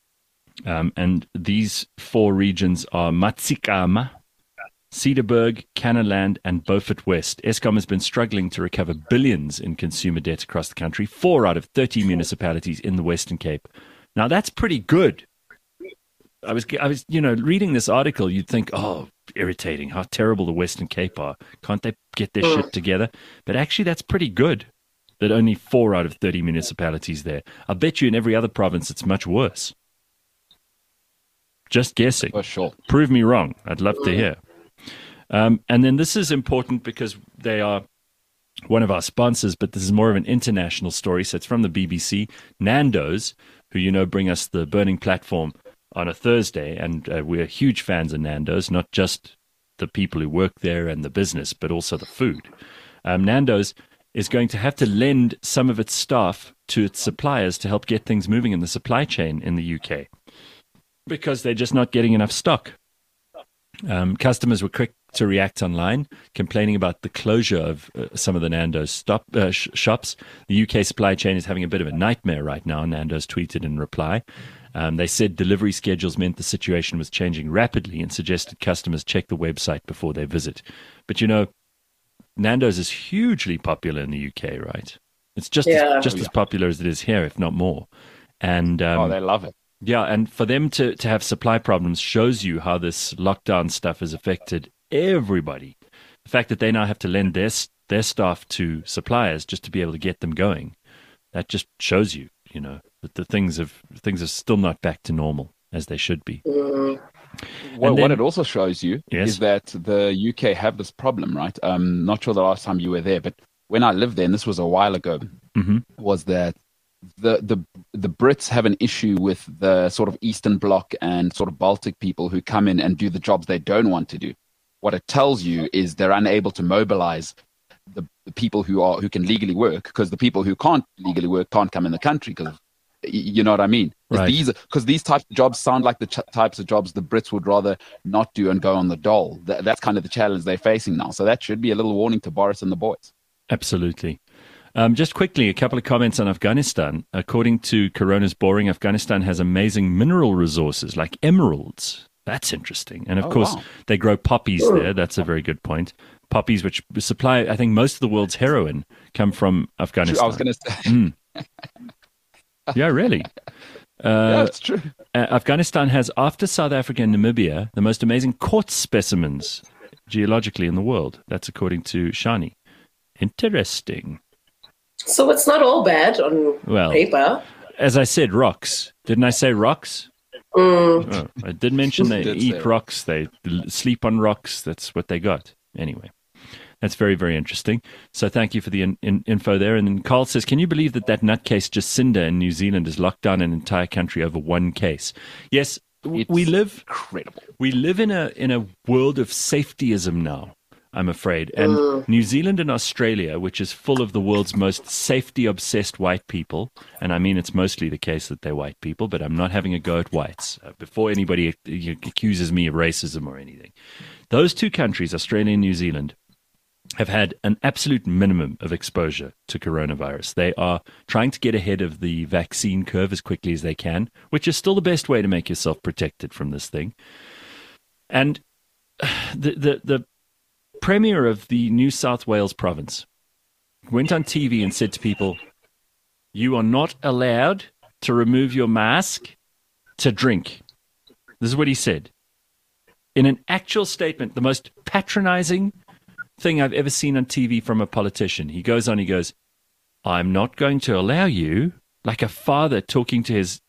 And these 4 regions are Matsikama, Cedarburg, Cannaland, and Beaufort West. Eskom has been struggling to recover billions in consumer debt across the country, 4 out of 30 municipalities in the Western Cape. Now, that's pretty good. I was, reading this article, you'd think, oh, irritating, how terrible the Western Cape are. Can't they get their shit together? But actually, that's pretty good that only 4 out of 30 municipalities there. I bet you in every other province it's much worse. Just guessing. For sure. Prove me wrong. I'd love to hear. And then this is important because they are one of our sponsors, but this is more of an international story. So it's from the BBC. Nando's, who bring us the Burning Platform on a Thursday, and we're huge fans of Nando's, not just the people who work there and the business, but also the food. Nando's is going to have to lend some of its staff to its suppliers to help get things moving in the supply chain in the UK because they're just not getting enough stock. Customers were quick to react online, complaining about the closure of some of the Nando's shops. The UK supply chain is having a bit of a nightmare right now, Nando's tweeted in reply. They said delivery schedules meant the situation was changing rapidly and suggested customers check the website before they visit. But Nando's is hugely popular in the UK, right? It's just as popular as it is here, if not more. And they love it. Yeah, and for them to have supply problems shows you how this lockdown stuff has affected everybody. The fact that they now have to lend their staff to suppliers just to be able to get them going, that just shows you, that the things are still not back to normal as they should be. What it also shows you is that the UK have this problem, right? Not sure the last time you were there, but when I lived there, and this was a while ago, was that the Brits have an issue with the sort of Eastern Bloc and sort of Baltic people who come in and do the jobs they don't want to do. What it tells you is they're unable to mobilize the people who can legally work, because the people who can't legally work can't come in the country, because you know what I mean? Right. Because these types of jobs sound like the types of jobs the Brits would rather not do and go on the dole. That's kind of the challenge they're facing now. So that should be a little warning to Boris and the boys. Absolutely. Just quickly, a couple of comments on Afghanistan. According to Corona's Boring, Afghanistan has amazing mineral resources like emeralds. That's interesting. And of course, they grow poppies there. That's a very good point. Poppies, which supply, I think, most of the world's heroin come from Afghanistan. I was going to say. Yeah, really. Yeah, it's true. Afghanistan has, after South Africa and Namibia, the most amazing quartz specimens geologically in the world. That's according to Shani. Interesting. So it's not all bad on paper. As I said, rocks. Didn't I say rocks? Oh, I did mention they eat rocks. They sleep on rocks. That's what they got. Anyway, that's very, very interesting. So thank you for the info there. And then Carl says, can you believe that nutcase Jacinda in New Zealand has locked down an entire country over one case? Yes, we live incredible. We live in a world of safetyism now. I'm afraid. And New Zealand and Australia, which is full of the world's most safety-obsessed white people, and I mean it's mostly the case that they're white people, but I'm not having a go at whites before anybody accuses me of racism or anything. Those two countries, Australia and New Zealand, have had an absolute minimum of exposure to coronavirus. They are trying to get ahead of the vaccine curve as quickly as they can, which is still the best way to make yourself protected from this thing. And the Premier of the New South Wales province went on TV and said to people, you are not allowed to remove your mask to drink. This is what he said. In an actual statement, the most patronizing thing I've ever seen on TV from a politician. He goes on, he goes, I'm not going to allow you, like a father talking to his,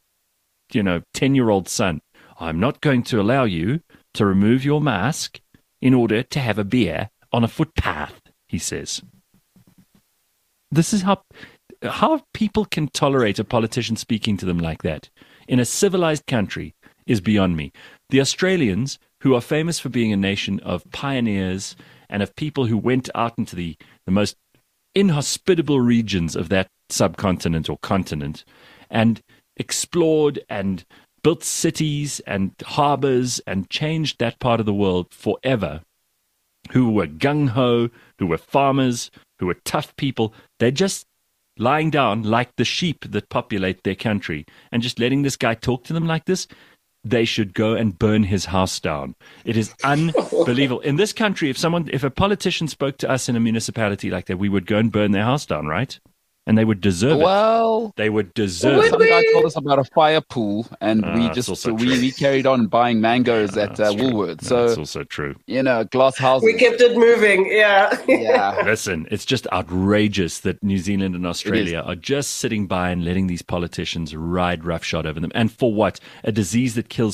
10-year-old son, I'm not going to allow you to remove your mask in order to have a beer on a footpath, he says. This is how people can tolerate a politician speaking to them like that in a civilized country is beyond me. The Australians, who are famous for being a nation of pioneers and of people who went out into the most inhospitable regions of that subcontinent or continent and explored and built cities and harbors and changed that part of the world forever, who were gung-ho, who were farmers, who were tough people. They're just lying down like the sheep that populate their country and just letting this guy talk to them like this. They should go and burn his house down. It is unbelievable. In this country, if a politician spoke to us in a municipality like that, we would go and burn their house down, right? And they would deserve it. They would deserve it. Some guy told us about a fire pool, and we carried on buying mangoes at Woolworths. So that's also true. Glass houses. We kept it moving. Yeah. Listen, it's just outrageous that New Zealand and Australia are just sitting by and letting these politicians ride roughshod over them. And for what? A disease that kills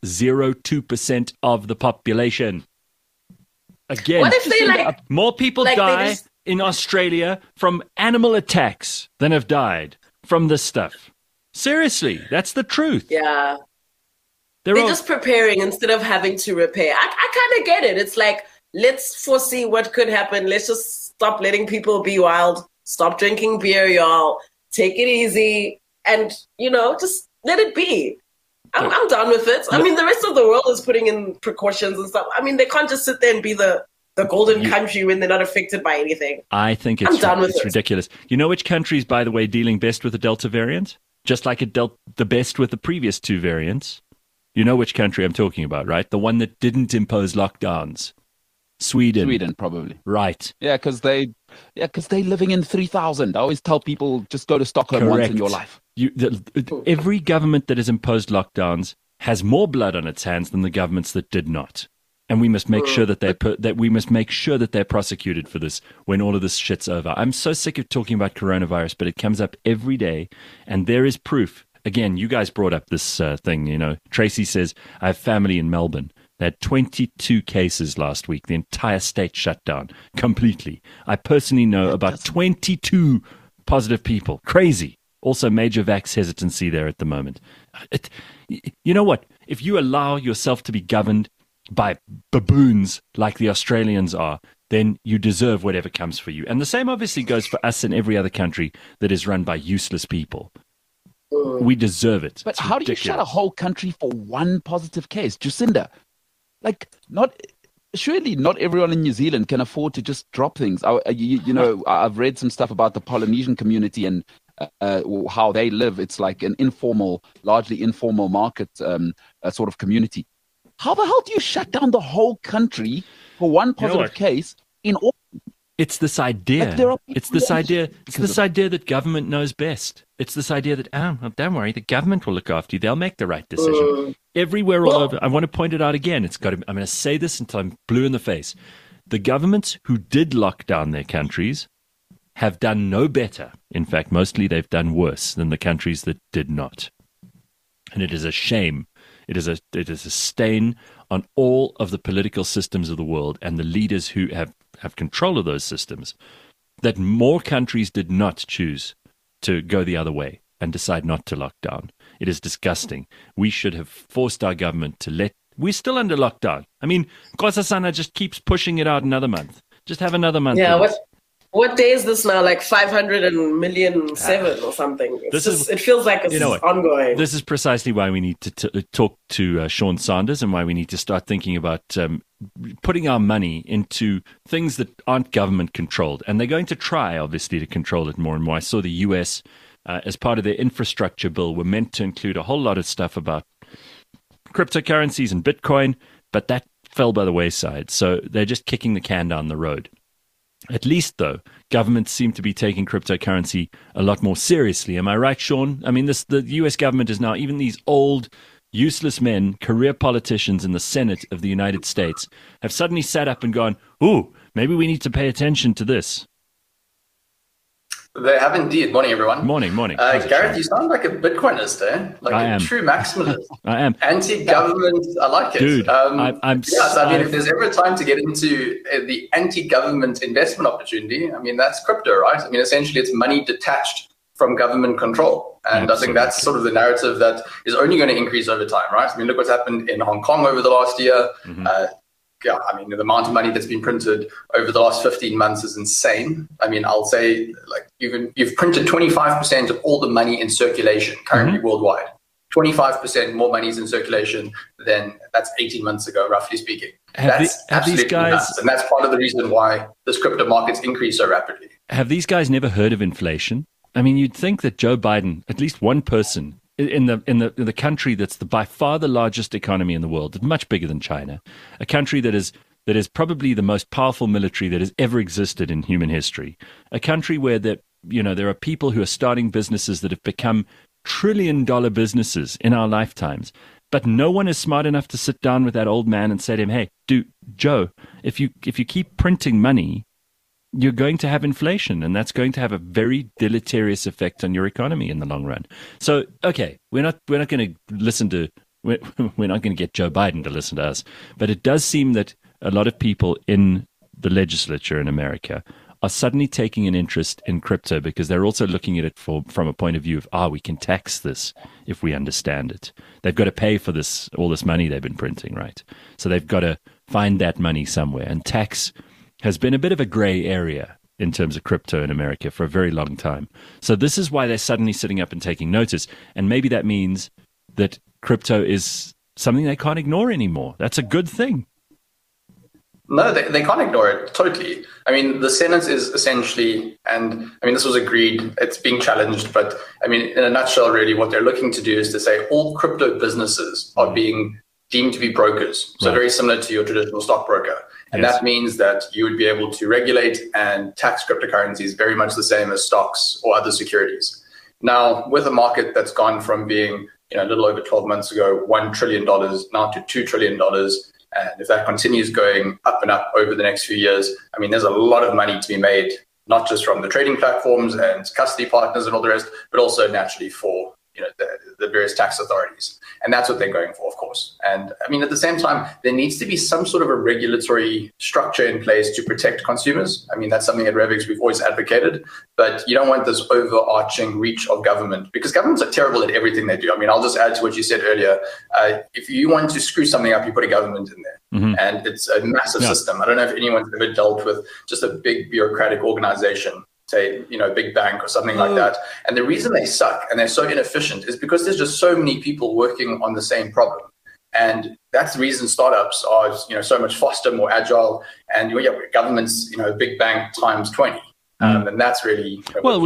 0.02% of the population. Again, what if they more people die in Australia from animal attacks than have died from this stuff? Seriously, that's the truth. Yeah. They're just preparing instead of having to repair. I kind of get it. It's like, let's foresee what could happen. Let's just stop letting people be wild. Stop drinking beer, y'all. Take it easy. And, just let it be. I'm done with it. I mean, the rest of the world is putting in precautions and stuff. I mean, they can't just sit there and be the golden country when they're not affected by anything. I think it's ridiculous. You know which countries, by the way, dealing best with the Delta variant? Just like it dealt the best with the previous two variants. You know which country I'm talking about, right? The one that didn't impose lockdowns. Sweden, probably. Right. Yeah, because they're living in 3,000. I always tell people, just go to Stockholm once in your life. Every government that has imposed lockdowns has more blood on its hands than the governments that did not. And we must make sure that they're prosecuted for this when all of this shit's over. I'm so sick of talking about coronavirus, but it comes up every day, and there is proof. Again, you guys brought up this thing. Tracy says I have family in Melbourne. They had 22 cases last week. The entire state shut down completely. I personally know about 22 positive people. Crazy. Also, major vax hesitancy there at the moment. You know what? If you allow yourself to be governed by baboons like the Australians are, then you deserve whatever comes for you. And the same obviously goes for us and every other country that is run by useless people. We deserve it. But how do you shut a whole country for one positive case? Jacinda, surely not everyone in New Zealand can afford to just drop things. I've read some stuff about the Polynesian community and how they live. It's like an largely informal market sort of community. How the hell do you shut down the whole country for one positive case in all? It's this idea. It's this idea that government knows best. It's this idea that, don't worry, the government will look after you. They'll make the right decision. Everywhere, all over. I want to point it out again. I'm going to say this until I'm blue in the face. The governments who did lock down their countries have done no better. In fact, mostly they've done worse than the countries that did not. And it is a shame. It is a stain on all of the political systems of the world and the leaders who have control of those systems, that more countries did not choose to go the other way and decide not to lock down. It is disgusting. We should have forced our government to let We're still under lockdown. I mean, Nkosazana just keeps pushing it out another month. Just have another month. Yeah, what day is this now? Like 500,000,007 or something. It feels like it's ongoing. This is precisely why we need to talk to Sean Sanders, and why we need to start thinking about putting our money into things that aren't government controlled. And they're going to try, obviously, to control it more and more. I saw the US, as part of their infrastructure bill, were meant to include a whole lot of stuff about cryptocurrencies and Bitcoin, but that fell by the wayside. So they're just kicking the can down the road. At least, though, governments seem to be taking cryptocurrency a lot more seriously. Am I right, Sean? I mean, the US government is now, even these old, useless men, career politicians in the Senate of the United States, have suddenly sat up and gone, ooh, maybe we need to pay attention to this. They have indeed. Morning, everyone. Morning. Gareth, you sound like a Bitcoinist, eh? Like a true maximalist. I am. Anti-government, I like it. Dude, I mean, if there's ever a time to get into the anti-government investment opportunity, I mean, that's crypto, right? I mean, essentially, it's money detached from government control. And I think that's sort of the narrative that is only going to increase over time, right? I mean, look what's happened in Hong Kong over the last year. Mm-hmm. I mean, the amount of money that's been printed over the last 15 months is insane. I mean, I'll say, like, you've printed 25% of all the money in circulation currently worldwide. 25% more money is in circulation than that's 18 months ago, roughly speaking. That's absolutely nuts. And that's part of the reason why this crypto markets increase so rapidly. Have these guys never heard of inflation? I mean, you'd think that Joe Biden, at least one person in the country that's by far the largest economy in the world, much bigger than China, a country that is probably the most powerful military that has ever existed in human history, a country where there are people who are starting businesses that have become trillion-dollar businesses in our lifetimes, but no one is smart enough to sit down with that old man and say to him, "Hey, Joe, if you keep printing money, you're going to have inflation, and that's going to have a very deleterious effect on your economy in the long run." So, okay, we're not going to listen to we're not going to get Joe Biden to listen to us, but it does seem that a lot of people in the legislature in America are suddenly taking an interest in crypto because they're also looking at it from a point of view of, we can tax this if we understand it. They've got to pay for all this money they've been printing, right? So they've got to find that money somewhere, and tax has been a bit of a gray area in terms of crypto in America for a very long time. So this is why they're suddenly sitting up and taking notice. And maybe that means that crypto is something they can't ignore anymore. That's a good thing. No, they can't ignore it, totally. I mean, the Senate is essentially, and I mean, this was agreed, it's being challenged, but I mean, in a nutshell, really, what they're looking to do is to say all crypto businesses are being deemed to be brokers. So very similar to your traditional stockbroker. And that means that you would be able to regulate and tax cryptocurrencies very much the same as stocks or other securities. Now, with a market that's gone from being, a little over 12 months ago, $1 trillion now to $2 trillion, and if that continues going up and up over the next few years, I mean, there's a lot of money to be made, not just from the trading platforms and custody partners and all the rest, but also naturally for the various tax authorities. And that's what they're going for, of course. And I mean, at the same time, there needs to be some sort of a regulatory structure in place to protect consumers. I mean, that's something at Revix we've always advocated, but you don't want this overarching reach of government, because governments are terrible at everything they do. I mean, I'll just add to what you said earlier. If you want to screw something up, you put a government in there. Mm-hmm. And it's a massive system. I don't know if anyone's ever dealt with just a big bureaucratic organization, say, big bank or something like that. And the reason they suck and they're so inefficient is because there's just so many people working on the same problem. And that's the reason startups are, so much faster, more agile. And governments, big bank times 20. And that's really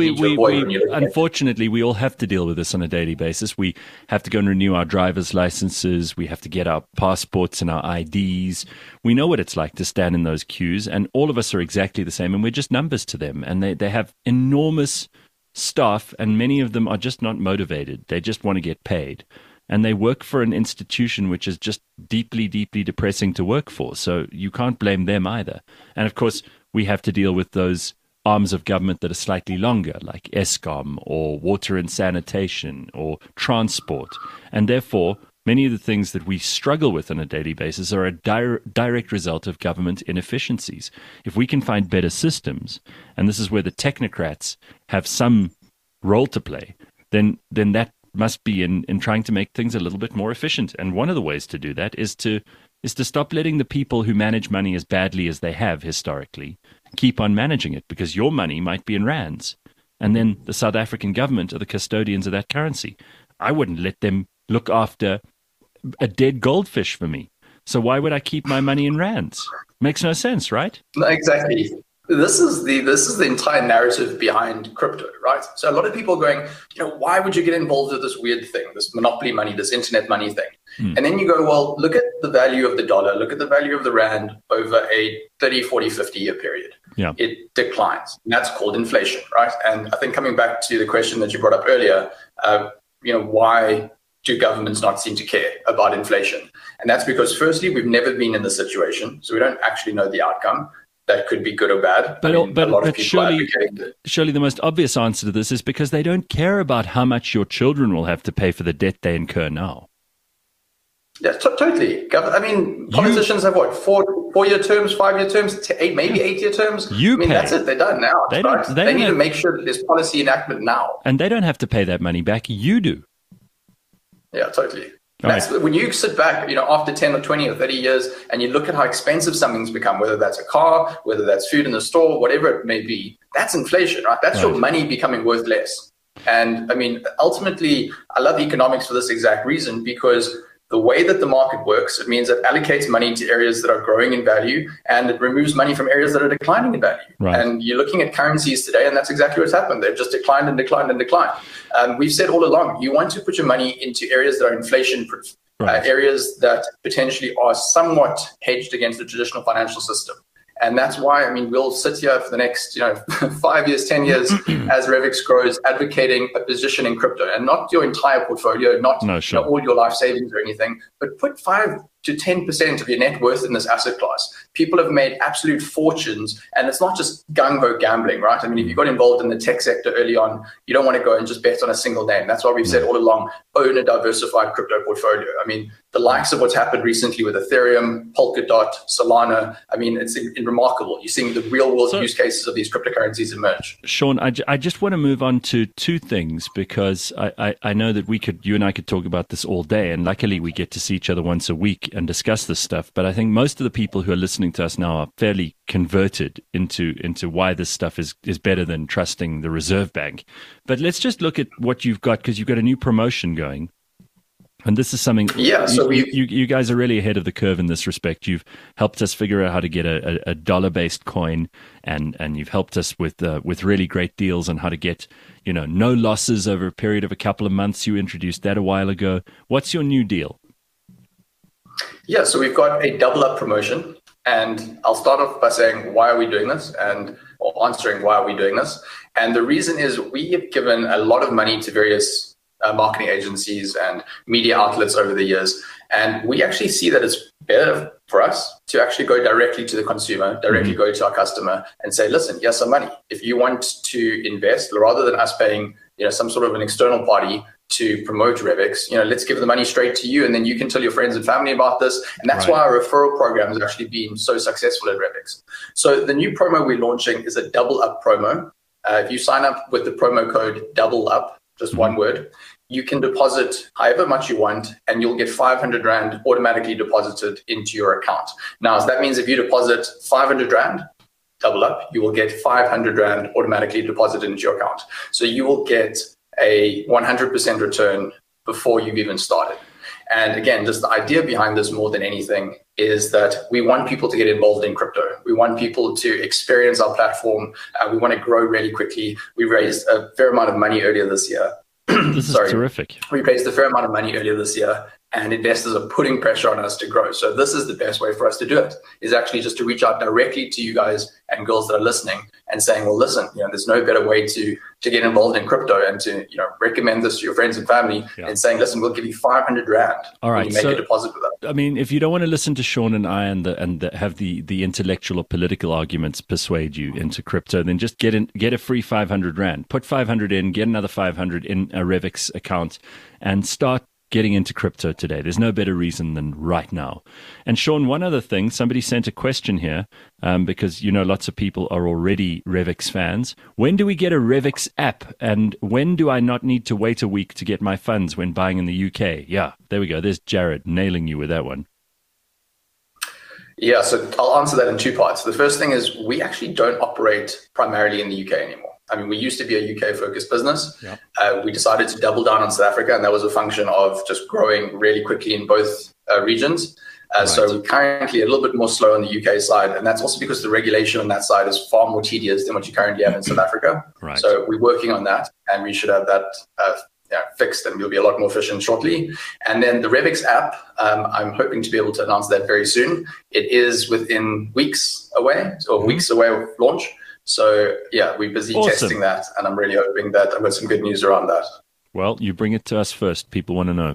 we unfortunately, we all have to deal with this on a daily basis. We have to go and renew our driver's licenses. We have to get our passports and our IDs. We know what it's like to stand in those queues, and all of us are exactly the same, and we're just numbers to them. And they have enormous staff, and many of them are just not motivated. They just want to get paid. And they work for an institution which is just deeply, deeply depressing to work for. So you can't blame them either. And of course, we have to deal with those arms of government that are slightly longer, like Eskom or water and sanitation or transport. And therefore, many of the things that we struggle with on a daily basis are a direct result of government inefficiencies. If we can find better systems, and this is where the technocrats have some role to play, then that must be in trying to make things a little bit more efficient. And one of the ways to do that is to stop letting the people who manage money as badly as they have historically keep on managing it, because your money might be in rands. And then the South African government are the custodians of that currency. I wouldn't let them look after a dead goldfish for me. So why would I keep my money in rands? Makes no sense, right? No, exactly. This is the entire narrative behind crypto, right? So a lot of people are going, why would you get involved with this weird thing, this monopoly money, this internet money thing? And then you go, well, look at the value of the dollar, look at the value of the rand over a 30, 40, 50-year period. Yeah. It declines. And that's called inflation, right? And I think coming back to the question that you brought up earlier, why do governments not seem to care about inflation? And that's because, firstly, we've never been in this situation, so we don't actually know the outcome. That could be good or bad. But surely the most obvious answer to this is because they don't care about how much your children will have to pay for the debt they incur now. Yeah, totally. I mean, politicians have what, 4-year terms, 5-year terms, maybe 8-year terms? That's it. They're done now. They need to make sure that there's policy enactment now. And they don't have to pay that money back. You do. Yeah, totally. When you sit back, after 10 or 20 or 30 years, and you look at how expensive something's become, whether that's a car, whether that's food in the store, whatever it may be, that's inflation, right? That's your money becoming worth less. And I mean, ultimately, I love economics for this exact reason, because the way that the market works, it means it allocates money to areas that are growing in value, and it removes money from areas that are declining in value. Right. And you're looking at currencies today, and that's exactly what's happened. They've just declined and declined and declined. We've said all along, you want to put your money into areas that are inflation-proof, areas that potentially are somewhat hedged against the traditional financial system. And that's why, we'll sit here for the next, 5 years, 10 years as Revix grows, advocating a position in crypto, and not your entire portfolio, not all your life savings or anything, but put 5 to 10% of your net worth in this asset class. People have made absolute fortunes, and it's not just gung-ho gambling, right? If you got involved in the tech sector early on, you don't want to go and just bet on a single name. That's why we've said all along, own a diversified crypto portfolio. The likes of what's happened recently with Ethereum, Polkadot, Solana, it's remarkable. You're seeing the real-world use cases of these cryptocurrencies emerge. Sean, I just want to move on to two things, because I know that you and I could talk about this all day, and luckily we get to see each other once a week and discuss this stuff. But I think most of the people who are listening to us now are fairly converted into why this stuff is better than trusting the Reserve Bank. But let's just look at what you've got, because you've got a new promotion going. And this is something, you guys are really ahead of the curve in this respect. You've helped us figure out how to get a dollar-based coin, and you've helped us with really great deals on how to get, no losses over a period of a couple of months. You introduced that a while ago. What's your new deal? Yeah, so we've got a double up promotion, and I'll start off by saying, why are we doing this? Or answering why are we doing this? And the reason is we have given a lot of money to various marketing agencies and media outlets over the years. And we actually see that it's better for us to actually go directly to the consumer, directly go to our customer and say, listen, here's some money. If you want to invest, rather than us paying some sort of an external party to promote Revix, let's give the money straight to you, and then you can tell your friends and family about this. And that's why our referral program has actually been so successful at Revix. So the new promo we're launching is a double up promo. If you sign up with the promo code double up, just one word, you can deposit however much you want, and you'll get 500 Rand automatically deposited into your account. Now, so that means if you deposit 500 Rand, double up, you will get 500 Rand automatically deposited into your account. So you will get a 100% return before you've even started. And again, just the idea behind this more than anything is that we want people to get involved in crypto. We want people to experience our platform. We want to grow really quickly. We raised a fair amount of money earlier this year. This is terrific. We raised a fair amount of money earlier this year, and investors are putting pressure on us to grow. So this is the best way for us to do it, is actually just to reach out directly to you guys and girls that are listening and saying, well, listen, there's no better way to get involved in crypto, and to recommend this to your friends and family, and saying, listen, we'll give you 500 Rand all right, when you make a deposit with us. If you don't want to listen to Sean and I and have the intellectual or political arguments persuade you into crypto, then just get a free 500 Rand. Put 500 in, get another 500 in a Revix account, and start getting into crypto today. There's no better reason than right now. And Sean, one other thing, somebody sent a question here because, lots of people are already Revix fans. When do we get a Revix app? And when do I not need to wait a week to get my funds when buying in the UK? Yeah, there we go. There's Jared nailing you with that one. Yeah, so I'll answer that in two parts. The first thing is we actually don't operate primarily in the UK anymore. I mean, we used to be a UK-focused business. Yeah. We decided to double down on South Africa, and that was a function of just growing really quickly in both regions. Right. So we're currently a little bit more slow on the UK side, and that's also because the regulation on that side is far more tedious than what you currently have in South Africa. Right. So we're working on that, and we should have that fixed, and we'll be a lot more efficient shortly. And then the Revix app, I'm hoping to be able to announce that very soon. It is within weeks away, or weeks away of launch. So, yeah, we're busy testing that, and I'm really hoping that I've got some good news around that. Well, you bring it to us first. People want to know.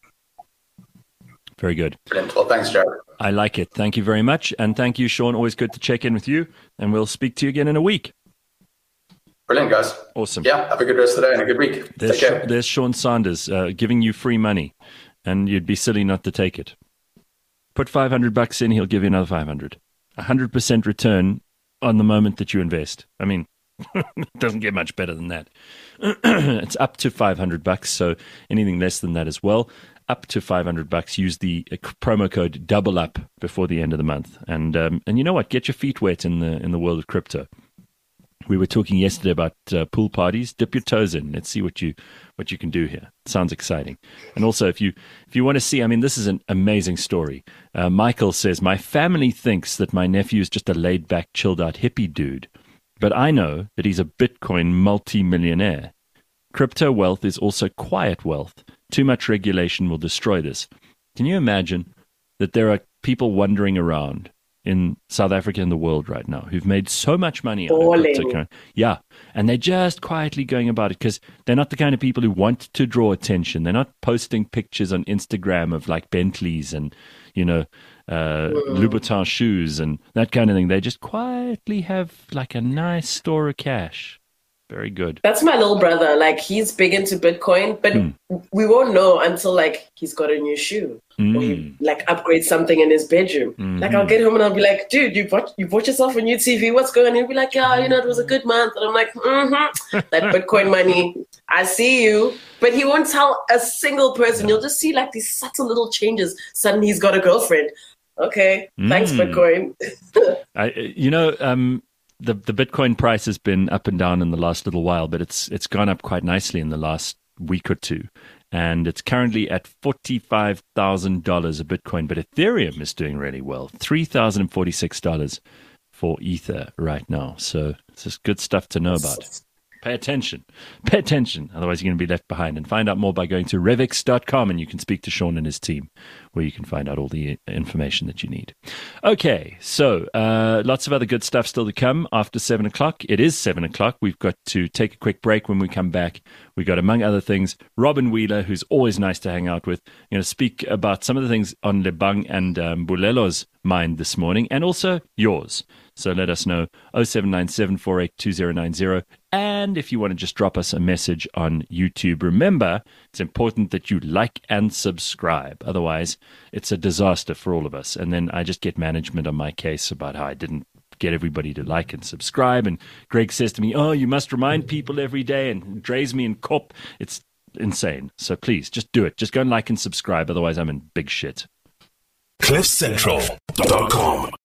Very good. Brilliant. Well, thanks, Jared. I like it. Thank you very much. And thank you, Sean. Always good to check in with you, and we'll speak to you again in a week. Brilliant, guys. Awesome. Yeah, have a good rest of the day and a good week. Take care. There's Sean Sanders giving you free money, and you'd be silly not to take it. Put $500 in, he'll give you another 500. 100% return on the moment that you invest. I mean, it doesn't get much better than that. It's up to $500, so anything less than that as well. Up to $500. Use the promo code DOUBLEUP before the end of the month, and you know what? Get your feet wet in the world of crypto. We were talking yesterday about pool parties. Dip your toes in. Let's see what you can do here. It sounds exciting. And also, if you want to see, I mean, this is an amazing story. Michael says, my family thinks that my nephew is just a laid-back, chilled-out hippie dude. But I know that he's a Bitcoin multi-millionaire. Crypto wealth is also quiet wealth. Too much regulation will destroy this. Can you imagine that there are people wandering around in South Africa and the world right now who've made so much money out of cryptocurrency? Yeah, and they're just quietly going about it because they're not the kind of people who want to draw attention. They're not posting pictures on Instagram of like Bentleys and, Louboutin shoes and that kind of thing. They just quietly have like a nice store of cash. Very good. That's my little brother. Like, he's big into Bitcoin, but we won't know until like he's got a new shoe or he like upgrades something in his bedroom. Like, I'll get home and I'll be like, dude, you bought yourself a new TV. What's going on? He'll be like, yeah, it was a good month. And I'm like, that Bitcoin money, I see you. But he won't tell a single person. You'll just see like these subtle little changes. Suddenly he's got a girlfriend. Okay, thanks, Bitcoin. The Bitcoin price has been up and down in the last little while, but it's gone up quite nicely in the last week or two. And it's currently at $45,000 a Bitcoin, but Ethereum is doing really well. $3,046 for Ether right now. So it's just good stuff to know about. Pay attention. Otherwise, you're going to be left behind. And find out more by going to Revix.com, and you can speak to Sean and his team, where you can find out all the information that you need. Okay, so lots of other good stuff still to come after 7 o'clock. It is 7 o'clock. We've got to take a quick break. When we come back, we got, among other things, Robin Wheeler, who's always nice to hang out with. We're going to speak about some of the things on Lebang and Bulelo's mind this morning, and also yours. So let us know, 0797482090. And if you want to just drop us a message on YouTube, remember, it's important that you like and subscribe. Otherwise, it's a disaster for all of us. And then I just get management on my case about how I didn't get everybody to like and subscribe. And Greg says to me, oh, you must remind people every day, and drays me in cop. It's insane. So please, just do it. Just go and like and subscribe. Otherwise, I'm in big shit. CliffCentral.com